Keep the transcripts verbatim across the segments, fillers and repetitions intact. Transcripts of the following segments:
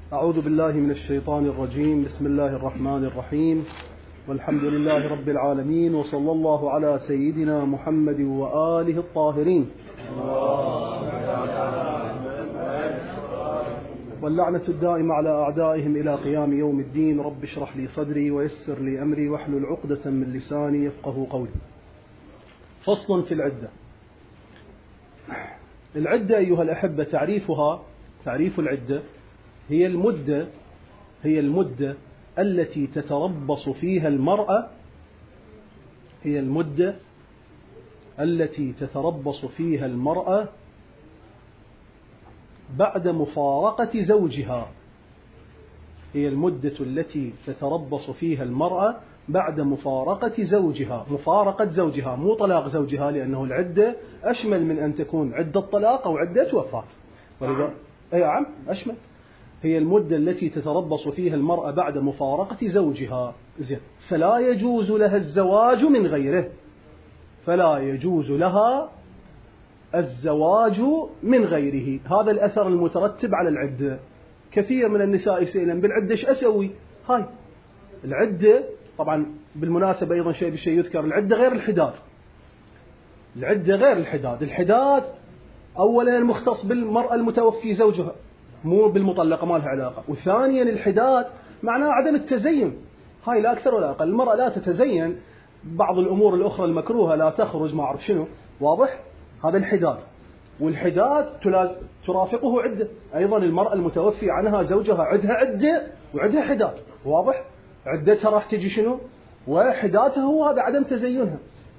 أعوذ بالله من الشيطان الرجيم. بسم الله الرحمن الرحيم، والحمد لله رب العالمين، وصلى الله على سيدنا محمد وآله الطاهرين، واللعنة الدائمة على أعدائهم إلى قيام يوم الدين. رب اشرح لي صدري ويسر لي أمري واحلل عقدة من لساني يفقه قولي. فصل في العدة. العدة أيها الأحبة تعريفها، تعريف العدة هي المدة هي المدة التي تتربص فيها المرأة هي المدة التي تتربص فيها المرأة بعد مفارقة زوجها. هي المدة التي تتربص فيها المرأة بعد مفارقة زوجها. مفارقة زوجها، مو طلاق زوجها، لأنه العدة أشمل من أن تكون عدة طلاق أو عدة وفاة. أي نعم أشمل. هي المدة التي تتربص فيها المرأة بعد مفارقة زوجها. زين. فلا يجوز لها الزواج من غيره فلا يجوز لها الزواج من غيره. هذا الأثر المترتب على العدة. كثير من النساء يسألن بالعدة ايش أسوي؟ هاي العدة طبعا بالمناسبة أيضا شيء بشيء يذكر، العدة غير الحداد. العدة غير الحداد. الحداد أولا مختص بالمرأة المتوفي زوجها، مو بالمطلقة، ما لها علاقة. وثانيا الحداد معناه عدم التزين، هاي لا أكثر ولا أقل. المرأة لا تتزين، بعض الأمور الأخرى المكروهة لا تخرج، ما أعرف شنو، واضح؟ هذا الحداد. والحداد ترافقه عدة. أيضا المرأة المتوفي عنها زوجها عدها عدة وعدها حداد، واضح؟ عدتها راح تجي شنو، وحداتها هو هذا عدم تزينها،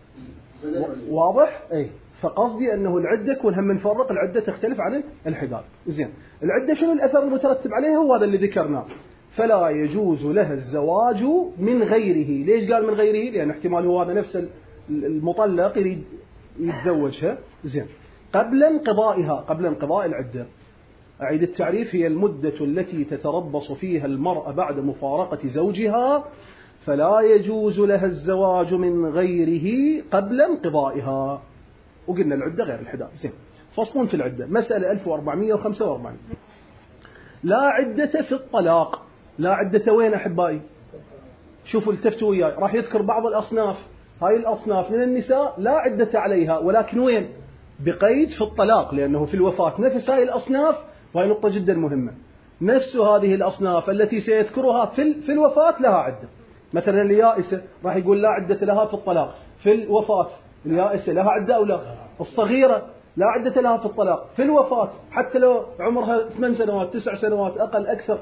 واضح؟ أي. فقصدي أنه العدة كون هم نفرق، العدة تختلف عن الحداد. زين. العدة شنو الأثر المترتب عليها؟ هو هذا اللي ذكرناه. فلا يجوز لها الزواج من غيره. ليش قال من غيره؟ لأن احتمال هو هذا نفس المطلق يريد يتزوجها. زين. قبل انقضائها، قبل انقضاء العدة. أعيد التعريف: هي المدة التي تتربص فيها المرأة بعد مفارقة زوجها، فلا يجوز لها الزواج من غيره قبل انقضائها. وقلنا العدة غير الحداد. زين. فصل في العدة. مسألة ألف وأربعمائة وخمسة وأربعين. لا عدة في الطلاق. لا عدة وين أحبائي؟ شوفوا التفتوا وياي، راح يذكر بعض الأصناف. هاي الأصناف من النساء لا عدة عليها، ولكن وين؟ بقيد في الطلاق، لأنه في الوفاة نفس هاي الأصناف. وهي نقطة جدا مهمة. نفس هذه الأصناف التي سيذكرها في في الوفاة لها عدة. مثلا اليائسة راح يقول لا عدة لها في الطلاق. في الوفاة اليائسة لها عدة أو لا؟ الصغيرة لا عدة لها في الطلاق في الوفاة، حتى لو عمرها ثمان سنوات تسع سنوات أقل أكثر،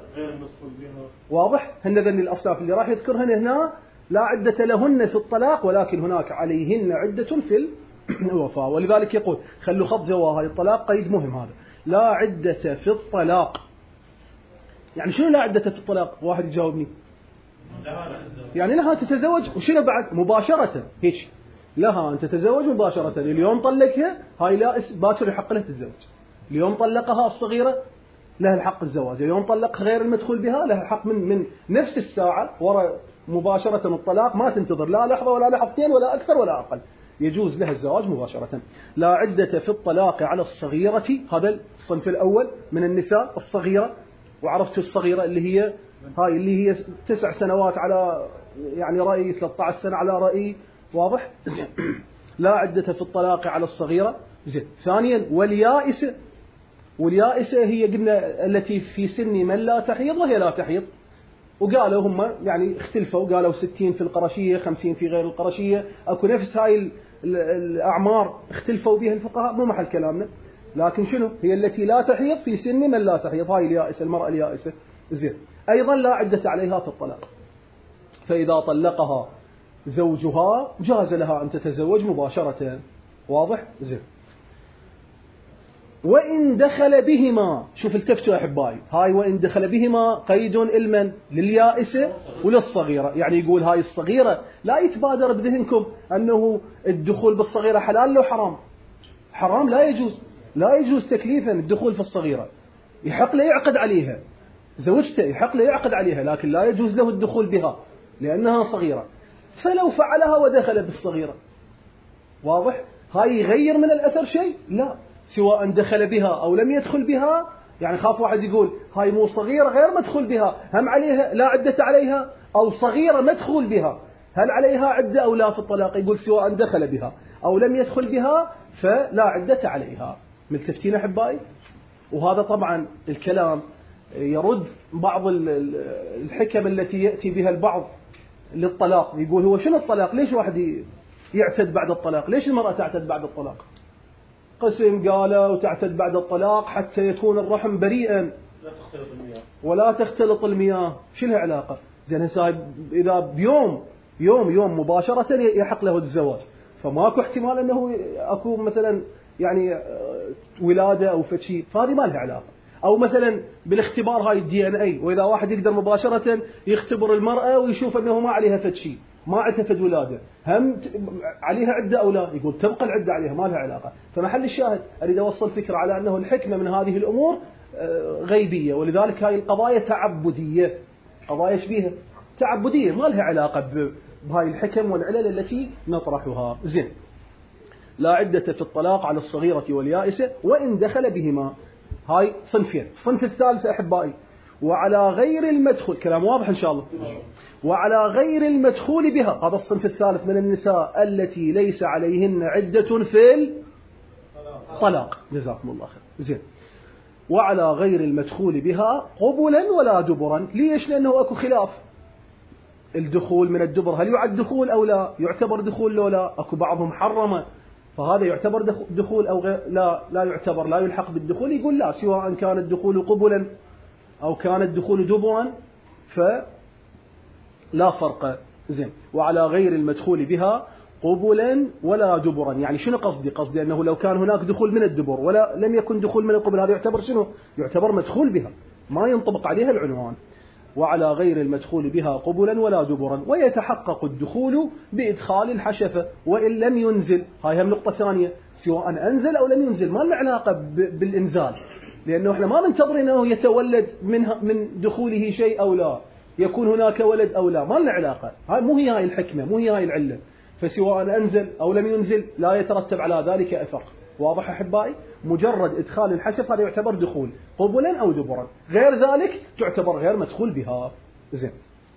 واضح؟ هن ذني الأصناف اللي راح يذكرهن هنا لا عدة لهن في الطلاق، ولكن هناك عليهن عدة في الوفاة. ولذلك يقول خلوا خط زواها الطلاق، قيد مهم هذا. لا عدة في الطلاق. يعني شنو لا عدة في الطلاق؟ واحد يجاوبني. يعني لها تتزوج وشنو بعد مباشرة هيك، لها أن تتزوج مباشرة. اليوم طلقها هاي لا باكر يحق لها تتزوج. اليوم طلقها الصغيرة لها الحق الزواج. اليوم طلقها غير المدخول بها لها الحق من من نفس الساعة وراء مباشرة الطلاق، ما تنتظر لا لحظة ولا لحظتين ولا أكثر ولا أقل، يجوز لها الزواج مباشرة. لا عدة في الطلاق على الصغيرة. هذا الصنف الأول من النساء الصغيرة. وعرفتوا الصغيرة اللي هي هاي اللي هي تسع سنوات على يعني رأي، ثلاثة عشر سنة على رأي، واضح؟ لا عدة في الطلاق على الصغيرة. زين. ثانيا واليائسة. واليائسة هي قلنا التي في سن من لا تحيض وهي لا تحيض. وقالوا هم يعني اختلفوا، قالوا ستين في القرشية، خمسين في غير القرشية، أكو نفس هاي الأعمار اختلفوا بها الفقهاء، مو محل كلامنا. لكن شنو هي التي لا تحيض في سن من لا تحيض، هاي اليائسة، المرأة اليائسة. زين. أيضا لا عدة عليها في الطلاق. فإذا طلقها زوجها جاز لها أن تتزوج مباشرة، واضح؟ زين. وإن دخل بهما. شوف التفتوا يا أحبائي، هاي وإن دخل بهما قيد المن لليائسة وللصغيرة. يعني يقول هاي الصغيرة لا يتبادر بذهنكم أنه الدخول بالصغيرة حلال لو حرام. حرام، لا يجوز، لا يجوز تكليفا الدخول في الصغيرة. يحق له يعقد عليها زوجته، يحق له يعقد عليها، لكن لا يجوز له الدخول بها لأنها صغيرة. فلو فعلها ودخل بالصغيرة، واضح؟ هاي يغير من الأثر شيء؟ لا، سواء دخل بها أو لم يدخل بها يعني خاف واحد يقول هاي مو صغيرة غير مدخول بها، هم عليها لا عدة عليها، أو صغيرة مدخول بها هل عليها عدة أو لا في الطلاق؟ يقول سواء دخل بها أو لم يدخل بها فلا عدة عليها. ملتفتين أحبائي؟ وهذا طبعا الكلام يرد بعض الحكم التي يأتي بها البعض للطلاق. يقول هو شنو الطلاق؟ ليش واحد يعتد بعد الطلاق؟ ليش المرأة تعتد بعد الطلاق؟ قسم قالوا وتعتد بعد الطلاق حتى يكون الرحم بريئا لا تختلط المياه ولا تختلط المياه. شو لها علاقة؟ زين هسه إذا بيوم يوم يوم مباشرة يحق له الزواج، فماكو احتمال أنه أكو مثلا يعني ولادة أو فشي، فهذه ما لها علاقة. أو مثلا بالاختبار هاي الدي ان اي، وإذا واحد يقدر مباشرة يختبر المرأة ويشوف أنه ما عليها فشي، ما عتفد ولادة، هم عليها عدة أو لا، يقول تبقى العدة عليها، ما لها علاقة. فمحل الشاهد أريد أوصل فكرة على أنه الحكمة من هذه الأمور غيبية، ولذلك هاي القضايا تعبدية، قضايا شبيهة تعبدية ما لها علاقة بهاي الحكم والعلل التي نطرحها. زين، لا عدة في الطلاق على الصغيرة واليائسة وإن دخل بهما. هاي صنفين. الصنف الثالث أحبائي وعلى غير المدخول، كلام واضح إن شاء الله، وعلى غير المدخول بها، هذا الصنف الثالث من النساء التي ليس عليهن عدة في الطلاق. جزاكم الله خير. زين، وعلى غير المدخول بها قبلا ولا دبرا. ليش؟ لأنه أكو خلاف. الدخول من الدبر هل يعد دخول أو لا؟ يعتبر دخول لو لا؟ أكو بعضهم حرمه، فهذا يعتبر دخول أو لا لا يعتبر، لا يلحق بالدخول. يقول لا، سواء كان الدخول قبلا أو كان الدخول دبرا فلا فرق. زين، وعلى غير المدخول بها قبلا ولا دبرا. يعني شنو قصدي؟ قصدي أنه لو كان هناك دخول من الدبر ولا لم يكن دخول من القبل، هذا يعتبر شنو؟ يعتبر مدخول بها، ما ينطبق عليها العنوان. وعلى غير المدخول بها قبلا ولا دبرا، ويتحقق الدخول بإدخال الحشفة وإن لم ينزل. هاي هم نقطة ثانية، سواء أنزل أو لم ينزل ما له علاقة بالإنزال، لأنه إحنا ما ننتظر أنه يتولد من من دخوله شيء أو لا، يكون هناك ولد أو لا، ما له علاقة. هاي مو هي هاي الحكمة، مو هي هاي العلة. فسواء أنزل أو لم ينزل لا يترتب على ذلك أثر. واضح أحبائي؟ مجرد إدخال الحشف هذا يعتبر دخول قبلا أو دبرا، غير ذلك تعتبر غير مدخول بها. زين،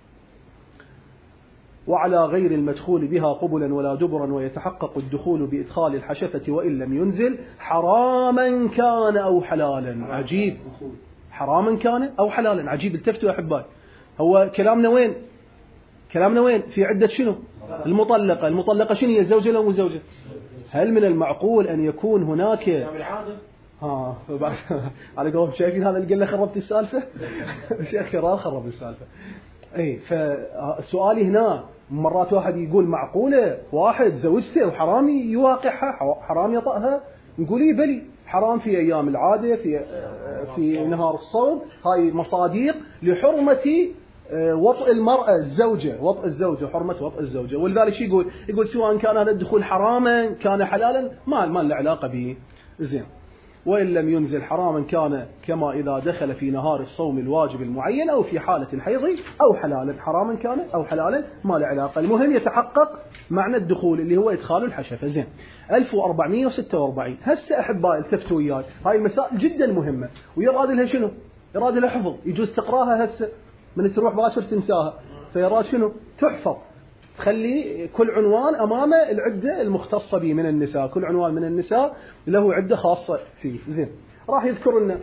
وعلى غير المدخول بها قبلا ولا دبرا ويتحقق الدخول بإدخال الحشفة وإن لم ينزل حراما كان أو حلالا. عجيب، حراما كان أو حلالا. عجيب، التفتوا يا أحبائي. هو كلامنا وين؟ كلامنا وين؟ في عدة شنو؟ المطلقة. المطلقة شنو هي؟ الزوجة لو مو زوجة؟ هل من المعقول أن يكون هناك ها على قولهم شايفين هذا اللي قلنا خربت السالفة؟ شيخ كرار خرب السالفة. أي فسؤالي هنا مرات واحد يقول معقولة واحد زوجته وحرامي يواقعها، حرام يطأها؟ نقولي بلي حرام في أيام العادة، في في نهار الصوم. هاي مصاديق لحرمة وطئ المرأة الزوجة، وطئ الزوجة، حرمة وطئ الزوجة. ولذلك شو يقول؟ يقول سواء كان هذا الدخول حراما كان حلالا ما ما له علاقة به. زين، وإن لم ينزل حراما كان كما إذا دخل في نهار الصوم الواجب المعين أو في حالة الحيض أو حلالا. حراما كان أو حلالا ما له علاقة، المهم يتحقق معنى الدخول اللي هو إدخال الحشفة. زين، ألف وأربعمائة وستة وأربعين. هسه أحبائي التفتوا وياي، هاي المسائل جدا مهمة ويراد لها شنو؟ يراد لها حفظ. يجوز تقراها هسه من تروح باشر تنساها، فيراد شنو؟ تحفظ، تخلي كل عنوان أمامه العدة المختصة به من النساء، كل عنوان من النساء له عدة خاصة فيه. زين، راح يذكر لنا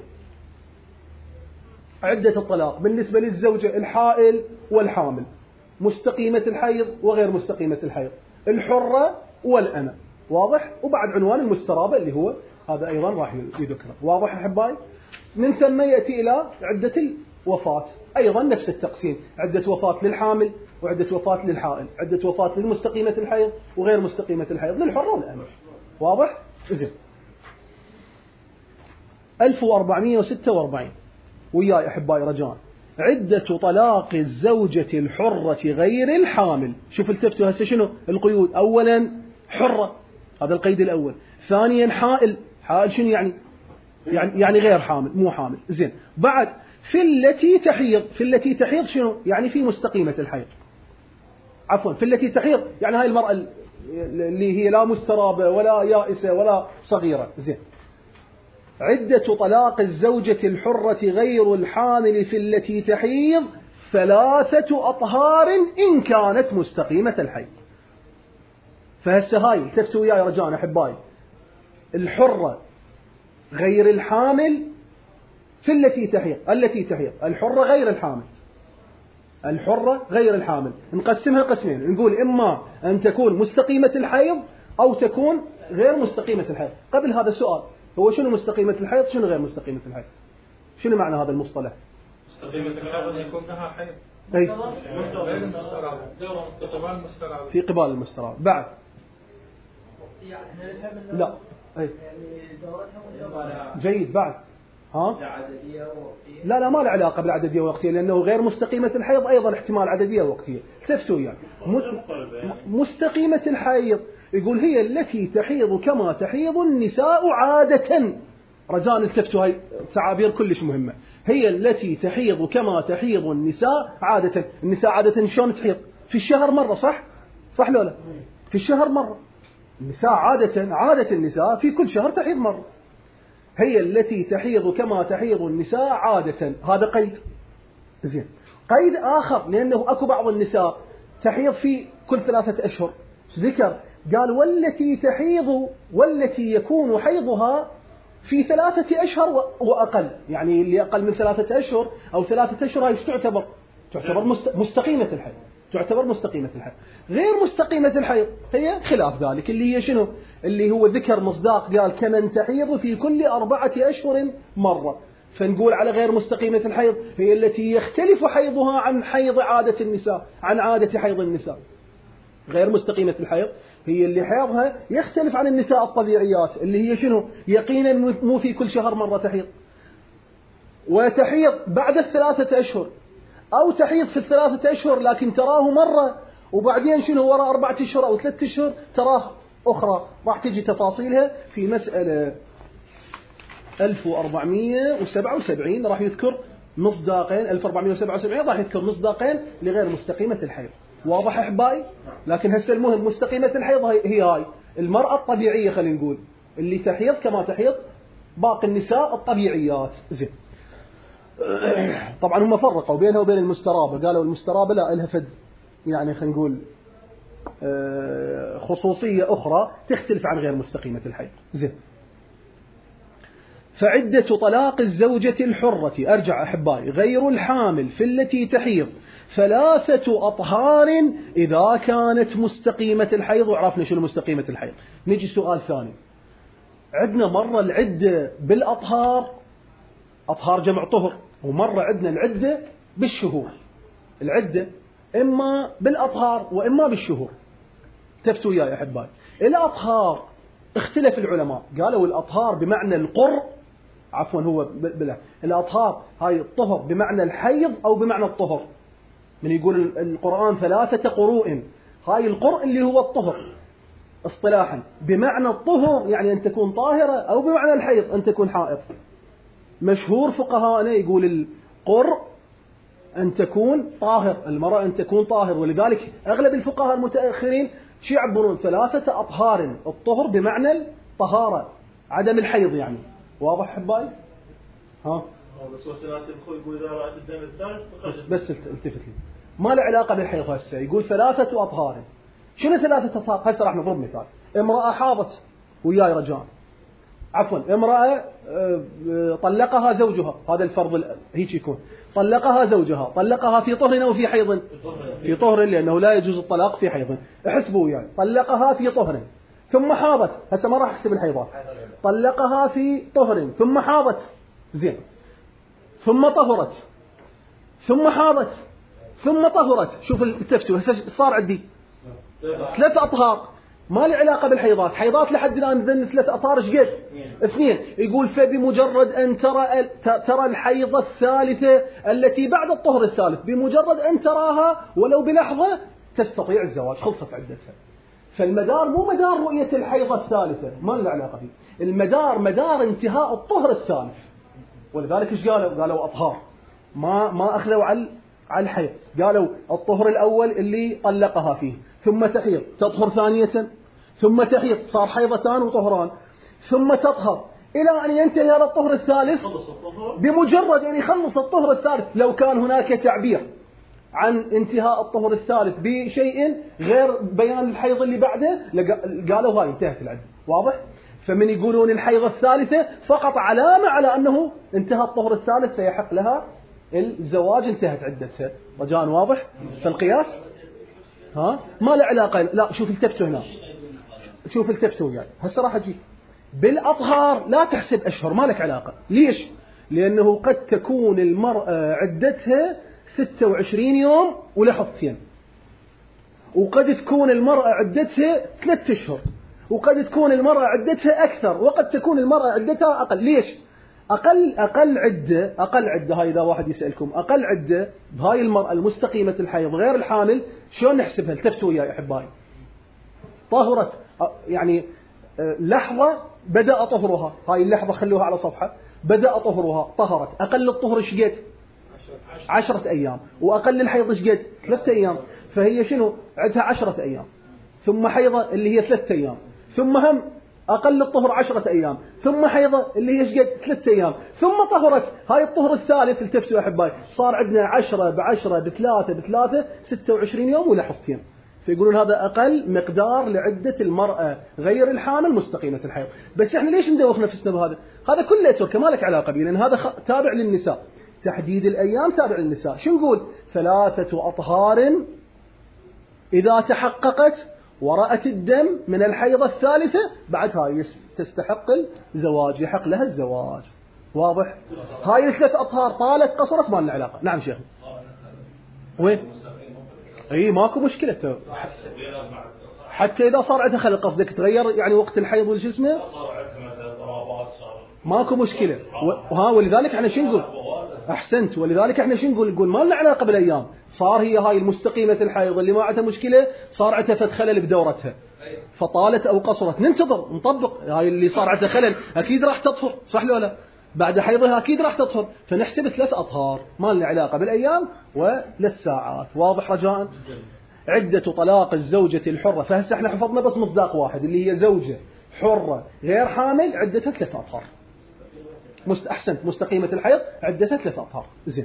عدة الطلاق بالنسبة للزوجة الحائل والحامل، مستقيمة الحيض وغير مستقيمة الحيض، الحرة والأمة. واضح؟ وبعد عنوان المسترابة اللي هو هذا أيضا راح يذكره. واضح أحبائي؟ من ثم يأتي إلى عدة الوفاة، أيضا نفس التقسيم، عدة وفاة للحامل وعدة وفاة للحائل، عدة وفاة للمستقيمة الحيض وغير مستقيمة الحيض، للحرة والأمة. واضح؟ زين، ألف وأربعمائة وستة وأربعين وياي أحبائي رجاء. عدة طلاق الزوجة الحرة غير الحامل. شوف التفتوا هسه شنو القيود؟ أولا حرة، هذا القيد الأول. ثانيا حائل. حائل شنو يعني؟ يعني يعني غير حامل، مو حامل. زين، بعد في التي تحيض. في التي تحيض شنو يعني؟ في مستقيمة الحيض، عفوا في التي تحيض يعني هاي المرأة اللي هي لا مسترابة ولا يائسة ولا صغيرة. زين، عدة طلاق الزوجة الحرة غير الحامل في التي تحيض ثلاثة أطهار إن كانت مستقيمة الحيض. فهسه هاي التفتوا وياي رجاء أحبائي، الحرة غير الحامل في التي تحيض، التي تحيض الحرة غير الحامل، الحرة غير الحامل نقسمها قسمين، نقول إما أن تكون مستقيمة الحيض أو تكون غير مستقيمة الحيض. قبل هذا السؤال، هو شنو مستقيمة الحيض شنو غير مستقيمة الحيض؟ شنو معنى هذا المصطلح؟ مستقيمة الحيض أن يكون لها حيض أي في قبال المستراض. بعد لا أي جيد. بعد ها لا لا ما له علاقة بالعددية والوقتية، لأنه غير مستقيمة الحيض أيضا احتمال عددية ووقتية. تفسوا يعني مستقيمة الحيض يقول هي التي تحيض كما تحيض النساء عادة. رجاء التفتوا، هاي تعابير كلش مهمة. هي التي تحيض كما تحيض النساء عادة. النساء عادة شلون تحيض؟ في الشهر مرة، صح؟ صح لولا؟ في الشهر مرة. النساء عادة عادة النساء في كل شهر تحيض مرة. هي التي تحيض كما تحيض النساء عادة، هذا قيد. زين. قيد آخر، لأنه أكو بعض النساء تحيض في كل ثلاثة أشهر. ذكر قال والتي تحيض والتي يكون حيضها في ثلاثة أشهر وأقل، يعني اللي أقل من ثلاثة أشهر أو ثلاثة أشهر هاي تعتبر تعتبر مستقيمة الحيض، تعتبر مستقيمة الحيض. غير مستقيمة الحيض هي خلاف ذلك، اللي هي شنو؟ اللي هو ذكر مصداق قال كمن تحيض في كل أربعة أشهر مرة. فنقول على غير مستقيمة الحيض هي التي يختلف حيضها عن حيض عادة النساء، عن عادة حيض النساء. غير مستقيمة الحيض هي اللي حيضها يختلف عن النساء الطبيعيات، اللي هي شنو؟ يقينا مو في كل شهر مرة تحيض، وتحيض بعد الثلاثة أشهر، أو تحيض في الثلاثة أشهر لكن تراه مرة وبعدين شنو وراء أربعة أشهر أو ثلاثة أشهر تراه أخرى. راح تجي تفاصيلها في مسألة ألف وأربعمائة وسبعة وسبعين، راح يذكر مصداقين. ألف وأربعمائة وسبعة وسبعين راح يذكر مصداقين لغير مستقيمة الحيض. واضح أحبائي؟ لكن هسه المهم مستقيمة الحيض هي هاي المرأة الطبيعية، خلينا نقول اللي تحيض كما تحيض باقي النساء الطبيعيات. زين. طبعا هم فرقوا بينها وبين المسترابة، قالوا المسترابة لا لها فد يعني خلينا نقول خصوصية أخرى تختلف عن غير مستقيمة الحيض. زين. فعدة طلاق الزوجة الحرة، أرجع أحبائي، غير الحامل في التي تحيض ثلاثة أطهار إذا كانت مستقيمة الحيض. وعرفنا شنو مستقيمة الحيض. نجي سؤال ثاني. عندنا مرة العدة بالأطهار، أطهار جمع طهر، ومرة عندنا العدة بالشهور. العدة إما بالأطهار وإما بالشهور. تفتوا يا أحبائي. الأطهار اختلف العلماء، قالوا الأطهار بمعنى القر، عفوا هو بلا الأطهار هاي الطهر بمعنى الحيض أو بمعنى الطهر. من يقول القرآن ثلاثة قروء، هاي القرء اللي هو الطهر اصطلاحا، بمعنى الطهر يعني أن تكون طاهرة، أو بمعنى الحيض أن تكون حائض. مشهور فقهاءنا يقول القرء أن تكون طاهر، المرأة أن تكون طاهر، ولذلك أغلب الفقهاء المتأخرين شو يعبرون ثلاثة أطهار، الطهر بمعنى الطهارة عدم الحيض يعني. واضح حباي؟ ها بس وسنات الدخول يقول إذا رأت الدم الثالث بس, بس التفت لي، ما له علاقة بالحيض. هسه يقول ثلاثة أطهار. شنو ثلاثة أطهار؟ هسه راح نضرب مثال. امرأة حاضت وياي رجال، عفوا امرأة طلقها زوجها، هذا الفرض هيك يكون، طلقها زوجها، طلقها في طهر أو في حيض؟ في طهر، لأنه لا يجوز الطلاق في حيض. احسبوا وياي، طلقها في طهر ثم حاضت، هسه ما راح احسب الحيضات، طلقها في طهر ثم حاضت، زين، ثم طهرت ثم حاضت ثم طهرت. شوف التفتوا هسه صار عندي ثلاث أطهار ما له علاقة بالحيضات. حيضات لحد الآن ذن ثلاث أطهار ايش قد؟ اثنين. يقول فبمجرد أن ترى ترى الحيضة الثالثة التي بعد الطهر الثالث، بمجرد أن تراها ولو بلحظة تستطيع الزواج، خلصت عدتها. فالمدار مو مدار رؤية الحيضة الثالثة، ما له علاقة فيه. المدار مدار انتهاء الطهر الثالث. ولذلك ايش قالوا؟ قالوا أطهار، ما ما أخذوا على على الحيض. قالوا الطهر الأول اللي طلقها فيه، ثم تحيض تطهر ثانية، ثم تحيض صار حيضتان وطهران، ثم تطهر إلى أن ينتهي هذا الطهر الثالث. بمجرد أن يخلص الطهر الثالث، لو كان هناك تعبير عن انتهاء الطهر الثالث بشيء غير بيان الحيض اللي بعده قالوا هاي انتهت العدة. واضح؟ فمن يقولون الحيض الثالثة فقط علامة على أنه انتهى الطهر الثالث فيحق لها الزواج، انتهت عدتها. رجاء واضح؟ فالقياس ها ما له علاقة. لا شوف التفتوا هنا، شوف التفتوا يعني هسه راح أجي بالأطهار لا تحسب أشهر، ما لك علاقة. ليش؟ لأنه قد تكون المرأة عدتها ستة وعشرين يوم ولحظتين، وقد تكون المرأة عدتها ثلاثة أشهر، وقد تكون المرأة عدتها أكثر، وقد تكون المرأة عدتها أقل. ليش؟ أقل أقل عدة أقل عدة هاي إذا واحد يسألكم أقل عدة بهاي المرأة المستقيمة الحيض غير الحامل شلون نحسبها؟ التفتوا يا أحبائي. طهرت يعني لحظة بدأ طهرها، هاي اللحظة خلوها على صفحة، بدأ طهرها طهرت. أقل الطهر إيش قد؟ عشرة أيام. وأقل الحيض إيش قد؟ ثلاثة أيام. فهي شنو؟ عدها عشرة أيام، ثم حيضة اللي هي ثلاثة أيام، ثم هم أقل الطهر عشرة أيام، ثم حيضة اللي هي إيش قد؟ ثلاثة أيام، ثم طهرت. هاي الطهر الثالث التفتوا يا أحبائي صار عندنا عشرة بعشرة بثلاثة بثلاثة ستة وعشرين يوم ولحظتين. فيقولون هذا أقل مقدار لعدة المرأة غير الحامل مستقيمة الحيض. بس إحنا ليش ندوخ نفسنا بهذا؟ هذا كله تركه ما لك علاقة به، لأن هذا خ... تابع للنساء. تحديد الأيام تابع للنساء. شو نقول؟ ثلاثة أطهار إذا تحققت ورأت الدم من الحيضة الثالثة بعد هاي تستحق الزواج، يحق لها الزواج. واضح؟ هاي الثلاث أطهار طالت قصرت ما لنا علاقة. نعم شيخ. وين؟ اي ماكو مشكلة. حتى إذا صار عندها خلل قصدك تغير يعني وقت الحيض والجسم ماكو مشكلة. وها ولذلك احنا شو نقول؟ أحسنت. ولذلك احنا شو نقول؟ نقول ما لنا علاقة بالأيام. صار هي هاي المستقيمة الحيض اللي ما عندها مشكلة صار عندها فد خلل بدورتها فطالت أو قصرت، ننتظر نطبق. هاي اللي صار عندها خلل أكيد راح تطهر، صح ولا لا؟ بعد حيضها أكيد راح تطهر، فنحسب ثلاث أطهار ما لنا علاقة بالأيام وللساعات. واضح رجاء؟ عدة طلاق الزوجة الحرة. فهسه احنا حفظنا بس مصداق واحد اللي هي زوجة حرة غير حامل عدتها ثلاث أطهار. مست... أحسنت. مستقيمة الحيض عدتها ثلاث أطهار. زين.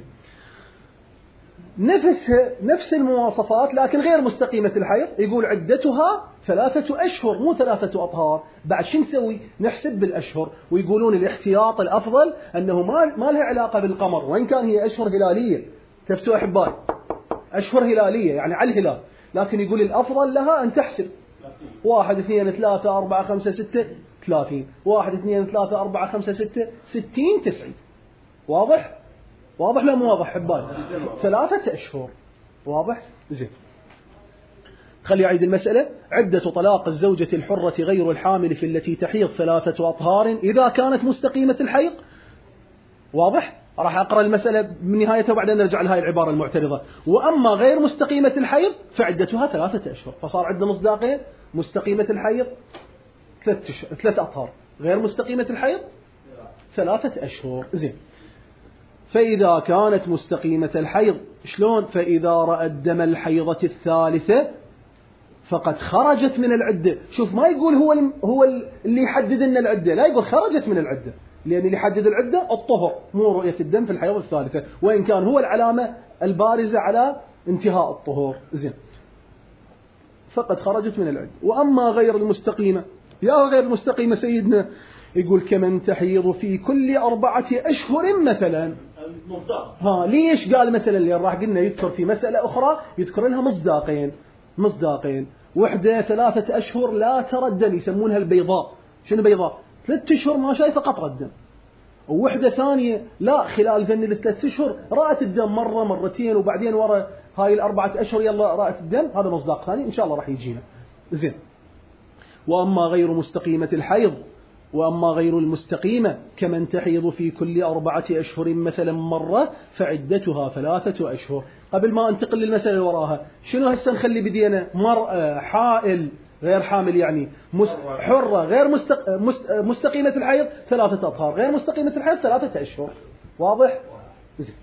نفسها نفس المواصفات لكن غير مستقيمة الحيض يقول عدتها ثلاثة أشهر مو ثلاثة أطهار. بعد شو نسوي؟ نحسب بالأشهر. ويقولون الاحتياط الأفضل أنه ما ما لها علاقة بالقمر وإن كان هي أشهر هلالية. تفتوا أحبائي أشهر هلالية يعني على الهلال، لكن يقول الأفضل لها أن تحسب واحد اثنين ثلاثة أربعة خمسة ستة ثلاثين، واحد اثنين ثلاثة أربعة خمسة ستة ستين تسعين. واضح؟ واضح لا مو واضح حباي؟ ثلاثة أشهر. واضح؟ زين. خلي أعيد المسألة. عدة طلاق الزوجة الحرة غير الحامل في التي تحيض ثلاثة أطهار إذا كانت مستقيمة الحيض. واضح؟ راح أقرأ المسألة من نهايتها وبعدين نرجع لهاي العبارة المعترضة. وأما غير مستقيمة الحيض فعدتها ثلاثة أشهر. فصار عندنا مصداقين. مستقيمة الحيض ثلاث ثلاث أطهار، غير مستقيمة الحيض ثلاثة أشهر. زين. فإذا كانت مستقيمة الحيض شلون؟ فإذا رأت دم الحيضة الثالثة فقد خرجت من العدة. شوف ما يقول هو هو اللي يحدد لنا العدة، لا يقول خرجت من العدة، لأن اللي يحدد العدة الطهر مو رؤية الدم في الحيضة الثالثة، وإن كان هو العلامة البارزة على انتهاء الطهور. زين. فقد خرجت من العدة. وأما غير المستقيمة، يا غير المستقيمة سيدنا يقول كمن تحيض في كل أربعة أشهر مثلا. ها ليش قال مثلا؟ اللي راح قلنا يذكر في مسألة أخرى يذكر لها مصداقين. مصداقين. وحدة ثلاثة أشهر لا ترى الدم يسمونها البيضاء. شنو بيضاء؟ ثلاثة أشهر ما شايفة قطرة الدم. ووحدة ثانية لا خلال ذن الثلاث أشهر رأت الدم مرة مرتين وبعدين ورا هاي الأربعة أشهر يلا رأت الدم. هذا مصداق ثاني إن شاء الله راح يجينا. زين. وأما غير مستقيمة الحيض وأما غير المستقيمة كمن تحيض في كل أربعة أشهر مثلا مرة فعدتها ثلاثة أشهر. قبل ما انتقل للمسألة اللي وراها شنو هسه نخلي بدينا؟ مرأة حائل غير حامل يعني حرة غير مستق... مستقيمة الحيض ثلاثة أطهار، غير مستقيمة الحيض ثلاثة أشهر. واضح؟ زين.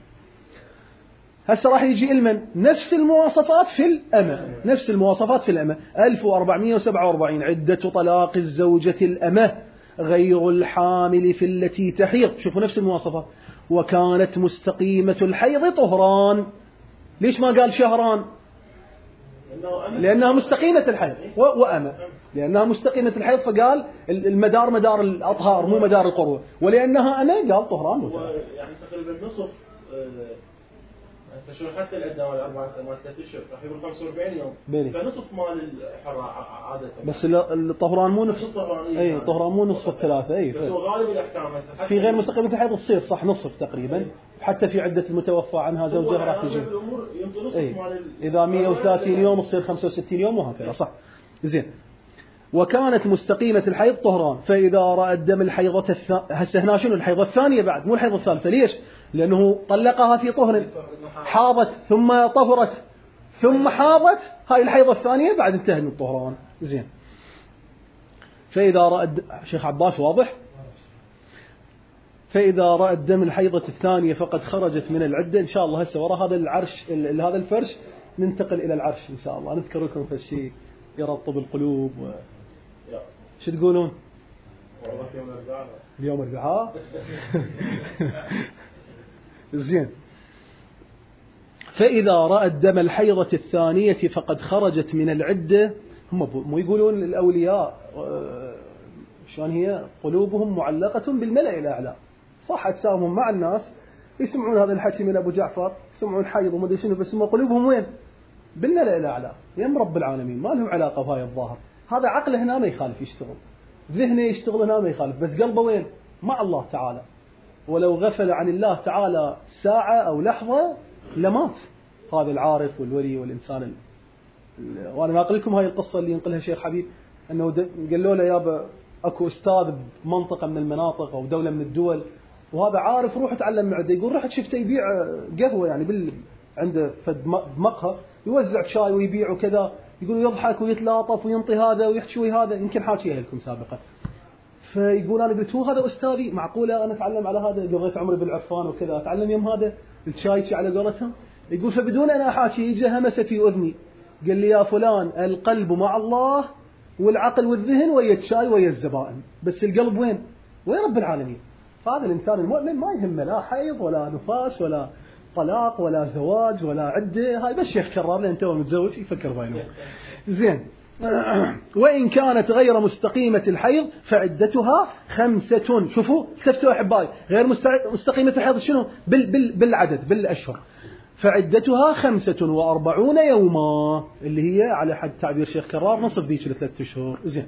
هسه راح يجي المن نفس المواصفات في الأمة. نفس المواصفات في الأمة. ألف وأربعمائة وسبعة وأربعين عدة طلاق الزوجة الأمة غير الحامل في التي تحيض، شوفوا نفس المواصفات، وكانت مستقيمة الحيض طهران. ليش ما قال شهران؟ لأنها مستقيمة الحيض وأمة، لأنها مستقيمة الحيض فقال المدار مدار الأطهار مو مدار القروة، ولأنها أمة قال طهران. يعني تقريبا نصف هسه شو حتى العدة مال أربعة مال ثلاثة أشهر راح يقول خمسة وأربعين يوم، فنصف مال الحرة عادة. بس الطهران مو نصف، أي طهران مو نصف الثلاثة، أي بس هو غالب الأحكام في غير مستقيمة الحيض تصير صح نصف تقريبا، أي. حتى في عدة المتوفى عنها زوجها راح تجي أي. إذا مئة وثلاثين يوم تصير خمسة وستين يوم وهكذا صح. زين. وكانت مستقيمة الحيض طهران، فإذا رأى الدم الحيضة الثانية، هسه هنا شنو الحيضة الثانية بعد مو الحيضة الثالثة، ليش؟ لأنه طلقها في طهر، حاضت ثم طهرت ثم حاضت، هاي الحيضة الثانية بعد انتهى من الطهران. زين. فإذا رأى الد... شيخ عباس واضح؟ فإذا رأى الدم الحيضة الثانية فقد خرجت من العدة. إن شاء الله هسه وراء هذا العرش ال... هذا الفرش ننتقل إلى العرش إن شاء الله، نذكر لكم في الشيء يرطب القلوب و... شو تقولون؟ والله يوم الأربعاء. اليوم الأربعاء. زين. فإذا رأى الدم الحيضة الثانية فقد خرجت من العدة. هم مو يقولون الأولياء شلون هي قلوبهم معلقة بالملأ الأعلى، صح أجسامهم مع الناس يسمعون هذا الحكي من أبو جعفر، يسمعون حيض وما أدري شنو، بس هم قلوبهم وين؟ بالملأ الأعلى يم رب العالمين، ما لهم علاقة بهاي الظاهر. هذا عقله هنا ما يخالف يشتغل، ذهنه يشتغل هنا ما يخالف، بس قلبه وين؟ مع الله تعالى. ولو غفل عن الله تعالى ساعة أو لحظة لمات هذا العارف والولي والإنسان ال... ال... وأنا ناقل لكم هاي القصة اللي ينقلها شيخ حبيب، أنه د... قالوا له يابا أكو أستاذ بمنطقة من المناطق أو دولة من الدول، وهذا عارف روح تعلم معده، يقول رحت شفته يبيع قهوة يعني بال... عنده فد مقهى يوزع شاي ويبيع وكذا، يقول يضحك ويتلاطف وينطي هذا ويحكي وي هذا، يمكن حاكيها لكم سابقا. فيقول أنا قلت هو هذا أستاذي، معقولة أنا أتعلم على هذا؟ قضيت عمري بالعرفان وكذا، أتعلم يوم هذا الشايشي على قولتهم. يقول فبدون أنا أحاكي يجي همس في أذني قال لي يا فلان القلب مع الله والعقل والذهن ويا الشاي ويا الزبائن، بس القلب وين؟ وين رب العالمين. فهذا الإنسان المؤمن ما يهمه لا حيض ولا نفاس ولا طلاق ولا زواج ولا عدة، هاي بس شيخ كرار لأن تو متزوج يفكر بينه. زين. وإن كانت غير مستقيمة الحيض فعدتها خمسة. شوفوا التفتوا أحبائي، غير مستقيمة الحيض شنو؟ بال بال بالعدد بالأشهر. فعدتها خمسة وأربعون يوما، اللي هي على حد تعبير شيخ كرار نصف ذيك الثلاث أشهر. زين.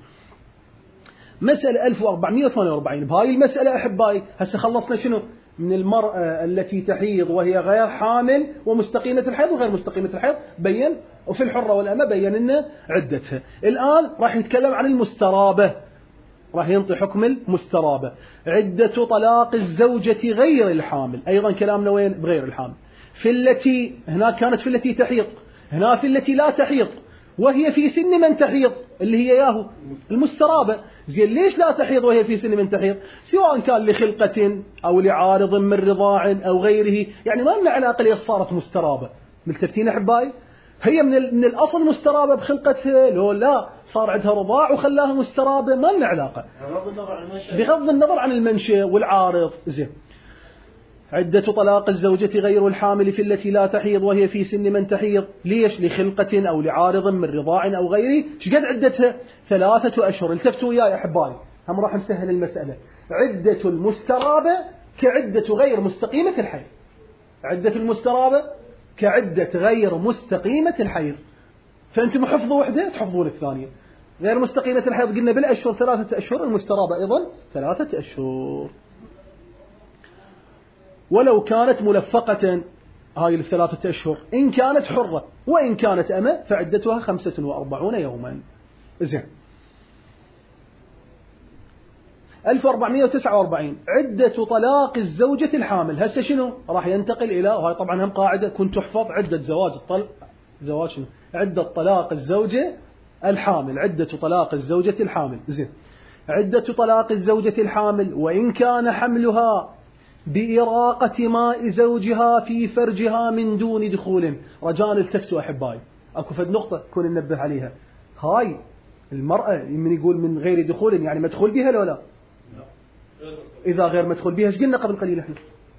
مسألة ألف وأربعمئة وثمانية وأربعين. بهاي المسألة أحبائي هسه خلصنا شنو؟ من المرأة التي تحيض وهي غير حامل ومستقيمة الحيض وغير مستقيمة الحيض بين، وفي الحرة والأمة بين لنا عدتها. الآن راح يتكلم عن المسترابة، راح ينطي حكم المسترابة. عدة طلاق الزوجة غير الحامل، أيضا كلامنا وين؟ بغير الحامل. في التي هناك كانت في التي تحيض، هنا في التي لا تحيض وهي في سن من تحيض اللي هي ياهو المسترابة. زين ليش لا تحيض وهي في سن من تحيض؟ سواء كان لخلقة أو لعارض من رضاع أو غيره، يعني ما لنا علاقة ليش صارت مسترابة. ملتفتين أحبائي؟ هي من, من الأصل مسترابة بخلقتها، لو لا صار عندها رضاع وخلاها مسترابة، ما لنا علاقة بغض النظر عن المنشأ والعارض. زين. عدة طلاق الزوجة غير الحامل في التي لا تحيض وهي في سن من تحيض، ليش؟ لخلقة أو لعارض من رضاع أو غيره. شقد عدتها؟ ثلاثة أشهر. التفتوا وياي أحبائي، هم راح نسهل المسألة. عدة المسترابة كعدة غير مستقيمة الحيض. عدة المسترابة كعدة غير مستقيمة الحيض. فأنتم حفظوا وحدة تحفظون الثانية. غير مستقيمة الحيض قلنا بالأشهر ثلاثة أشهر، المسترابة أيضا ثلاثة أشهر. ولو كانت ملفقة هاي الثلاثة أشهر، إن كانت حرة وإن كانت أمة فعدتها خمسة وأربعون يوما. زين. ألف وأربعمئة وتسعة وأربعين. عدة طلاق الزوجة الحامل. هسه شنو؟ راح ينتقل إلى، وهي طبعا هم قاعدة كنت تحفظ، عدة زواج الطلق زواج شنو؟ عدة طلاق الزوجة الحامل. عدة طلاق الزوجة الحامل. زين. عدة طلاق الزوجة الحامل وإن كان حملها بإراقة ماء زوجها في فرجها من دون دخول. رجاء التفتوا أحبائي، أكو فد نقطة كون ننبه عليها. هاي المرأة من يقول من غير دخول يعني مدخول بها لو لا؟ إذا غير مدخول بها، ايش قلنا قبل قليل احنا؟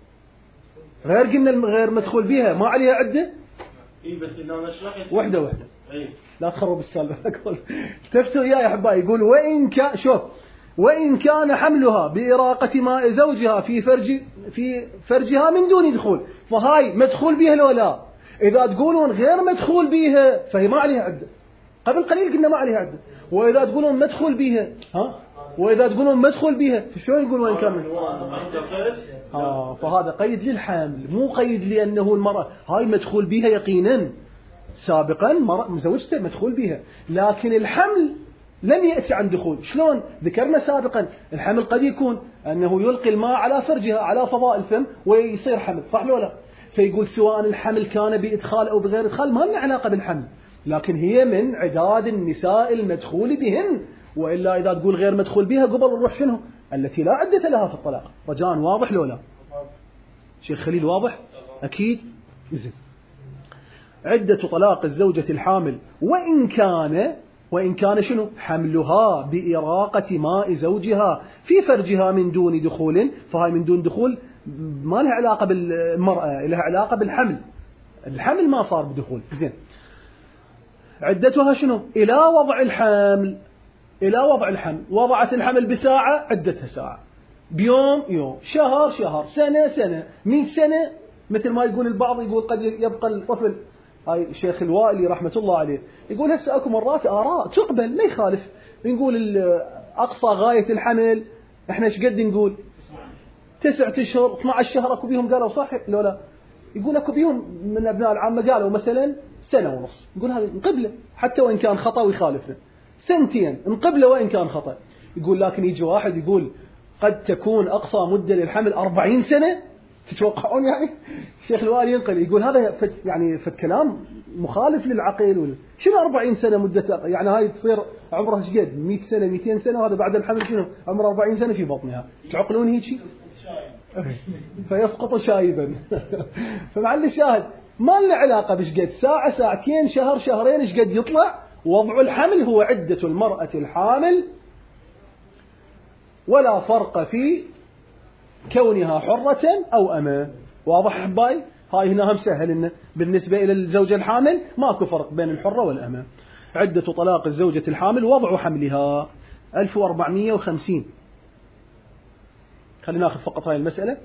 غير قلنا غير مدخول بها ما عليها عدة. اي بس إنه نشرح وحدة وحدة. اي لا تخرب السالفة. أقول تفتوا إياه يا أحبائي. يقول وإن كان شوف وإن كان حملها بإراقة ماء زوجها في فرج في فرجها من دون دخول، فهاي مدخول بها لو لا؟ إذا تقولون غير مدخول بها فهي ما عليها عدة. قبل قليل قلنا ما عليها عدة. وإذا تقولون مدخول بها ها وإذا تقولون مدخول بها فشلون يقول وإن كان؟ آه فهذا قيد للحمل مو قيد لأنه المرأة هاي مدخول بها يقينا. سابقا مرأة مزوجته مدخول بها، لكن الحمل لم يأتي عن دخول. شلون؟ ذكرنا سابقا الحمل قد يكون أنه يلقي الماء على فرجها على فضاء الفم ويصير حمل، صح ولا لا؟ فيقول سواء الحمل كان بإدخال أو بغير إدخال ما لنا علاقة بالحمل، لكن هي من عداد النساء المدخول بهن. وإلا إذا تقول غير مدخول بها قبل نروح شنو؟ التي لا عدة لها في الطلاق. رجاء واضح لو لا؟ شيخ خليل واضح؟ أكيد. إذن عدة طلاق الزوجة الحامل وإن كان وإن كان شنو؟ حملها بإراقة ماء زوجها في فرجها من دون دخول، فهاي من دون دخول ما لها علاقة بالمرأة، لها علاقة بالحمل. الحمل ما صار بدخول. زين عدتها شنو؟ إلى وضع الحمل. إلى وضع الحمل، وضعت الحمل بساعة عدتها ساعة، بيوم يوم، شهر شهر، سنة سنة، مئة سنة. مثل ما يقول البعض يقول قد يبقى الطفل. هاي الشيخ الوائلي رحمة الله عليه يقول هسه أكو مرات آراء تقبل ما يخالف. نقول أقصى غاية الحمل إحنا إيش قد نقول؟ تسعة أشهر اثنا عشر شهر. أكو بيهم قالوا صح لو لا؟ يقول أكو بيهم من أبناء العامة قالوا مثلا سنة ونص. نقول هذا نقبله حتى وإن كان خطأ ويخالفنا. سنتين نقبله وإن كان خطأ. يقول لكن يجي واحد يقول قد تكون أقصى مدة للحمل أربعين سنة. تتوقعون يعني؟ الشيخ الوالي ينقل يقول هذا فت يعني فت كلام مخالف للعقل. ولا شنو أربعين سنة مدة؟ يعني هاي تصير عمرها ايش قد؟ مئة سنة مئتين سنة، وهذا بعد الحمل شنو عمره أربعين سنة في بطنها. تعقلون هيك شيء؟ فيسقط شايبا. فمعل الشاهد ما لنا علاقة بش قد ساعة ساعتين شهر شهرين ايش قد يطلع. وضع الحمل هو عدة المرأة الحامل، ولا فرق في كونها حرة أو أمة. واضح أحبائي؟ هاي هنا هم سهل إنه بالنسبة إلى الزوجة الحامل ماكو فرق بين الحرة والأمة. عدة طلاق الزوجة الحامل وضع حملها ألف وأربعمئة وخمسين. خلينا ناخذ فقط هاي المسألة.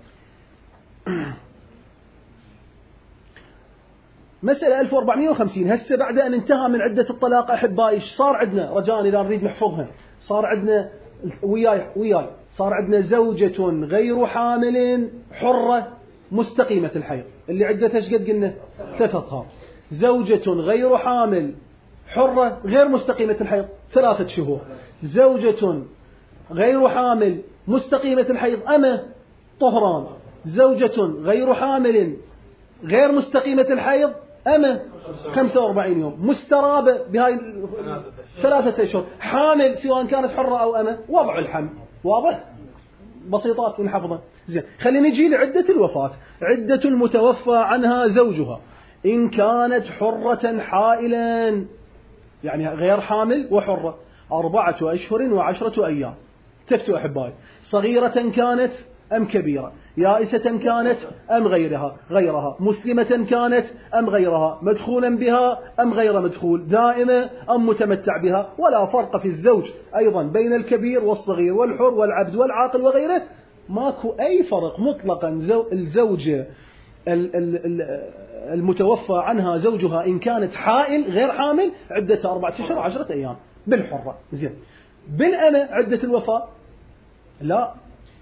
مسألة ألف وأربعمئة وخمسين. هسه بعد أن انتهى من عدة الطلاق أحبائي إيش صار عندنا؟ رجاء إذا نريد نحفظها. صار عندنا وياي وياي صار عندنا زوجة غير حامل حرة مستقيمة الحيض اللي عدتها ايش قد قلنا؟ ثلاثة أطهار. زوجة غير حامل حرة غير مستقيمة الحيض ثلاثة شهور. زوجة غير حامل مستقيمة الحيض أما طهران. زوجة غير حامل غير مستقيمة الحيض أما خمسة وأربعين يوم. مسترابة بهاي ثلاثة أشهر. حامل سواء كانت حرة أو أما. وضع الحمل واضح بسيطات ونحفظها. زين خلينا نجي لعدة الوفاة. عدة المتوفى عنها زوجها إن كانت حرة حائلا، يعني غير حامل وحرة، أربعة أشهر وعشرة أيام. تفتوا أحبائي صغيرة كانت أم كبيرة، يائسة كانت أم غيرها غيرها، مسلمة كانت أم غيرها، مدخولا بها أم غير مدخول، دائمة أم متمتع بها. ولا فرق في الزوج أيضا بين الكبير والصغير والحر والعبد والعاقل وغيره. ماكو أي فرق مطلقا. الزوجة المتوفى عنها زوجها إن كانت حائل غير حامل عدتها أربعة أشهر وعشرة أيام بالحرة. زين بالأمة عدة الوفاة لا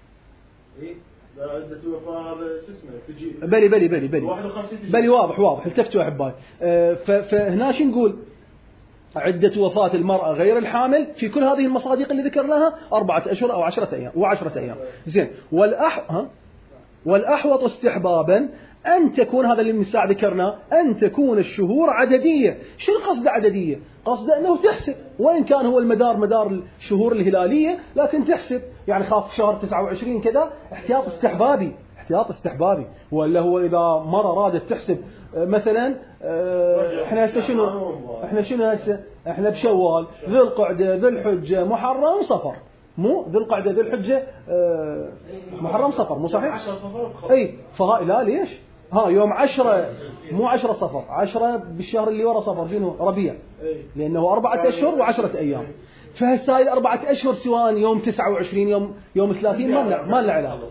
عدة الوفاة هذا شو اسمه تجي بلي بلي بلي بلي بلي واضح واضح. التفتوا أحبائي. فهنا شو نقول؟ عدة وفاة المرأة غير الحامل في كل هذه المصادق اللي ذكرناها أربعة أشهر أو عشرة أيام وعشرة أيام. زين والأح ها والأحوط استحبابا أن تكون، هذا اللي من الساعة ذكرناه، أن تكون الشهور عددية. شو القصد عددية؟ قصد أنه تحسب، وإن كان هو المدار مدار الشهور الهلالية لكن تحسب. يعني خاف شهر تسعة وعشرين كذا احتياط استحبابي احتياط استحبابي. ولا هو إذا مرة رادت تحسب مثلا احنا هسه شنو احنا شنو هسه احنا بشوال ذي القعدة ذي الحجة محرم صفر مو ذو القعدة ذو الحجة آه محرم صفر، مو صحيح؟ عشرة صفر. أي فها لا ليش؟ ها يوم عشرة مو عشرة صفر، عشرة بالشهر اللي ورا صفر شنو؟ ربيع، لأنه أربعة أشهر وعشرة أيام. فهالسائل أربعة أشهر سواء يوم تسعة وعشرين يوم يوم ثلاثين ما له ما له علاقة.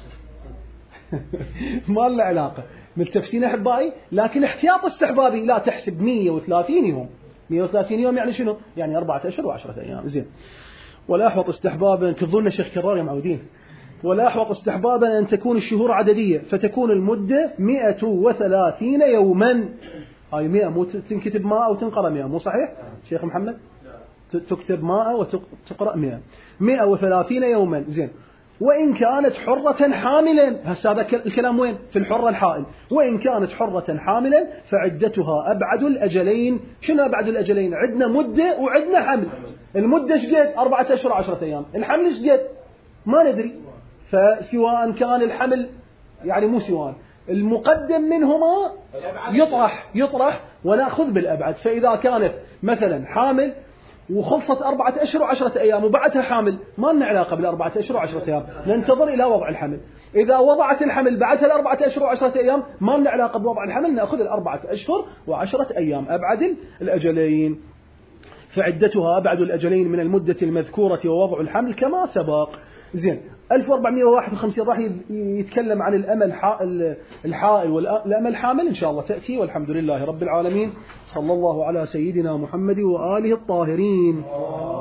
ما له علاقة. متفقين أحبائي؟ لكن احتياط استحبابي لا تحسب مية وثلاثين يوم. مية وثلاثين يوم يعني شنو؟ يعني أربعة أشهر وعشرة أيام. زين. ولا أحوط استحبابا كظن الشيخ كرار يا معودين. ولا أحوط استحبابا أن تكون الشهور عددية فتكون المدة مئة وثلاثين يوما. هاي مئة مو تنكتب ماء وتنقرأ مئة، مو صحيح شيخ محمد؟ تكتب ماء وتقرأ مئة. مئة وثلاثين يوما. زين. وإن كانت حرة حاملا، هسا هذا الكلام وين؟ في الحرة الحائل. وإن كانت حرة حاملا فعدتها أبعد الأجلين. شنو أبعد الأجلين؟ عندنا مدة وعندنا حمل. المدة شقد؟ أربعة أشهر عشرة أيام. الحمل شقد؟ ما ندري. فسواء كان الحمل يعني مو سواء المقدم منهما يطرح يطرح ونأخذ بالأبعد. فإذا كانت مثلا حامل وخلصت أربعة أشهر وعشرة أيام وبعدها حامل ما لنا علاقة بالأربعة أشهر وعشرة أيام، ننتظر إلى وضع الحمل. إذا وضعت الحمل بعدها الأربعة أشهر وعشرة أيام ما لنا علاقة بوضع الحمل، نأخذ الأربعة أشهر وعشرة أيام أبعد الأجلين. فعدتها أبعد الأجلين من المدة المذكورة ووضع الحمل كما سبق. زين. ألف وأربعمئة وواحد وخمسين راح يتكلم عن الأمل الحائل والأمل حامل إن شاء الله تأتي. والحمد لله رب العالمين. صلى الله على سيدنا محمد وآله الطاهرين.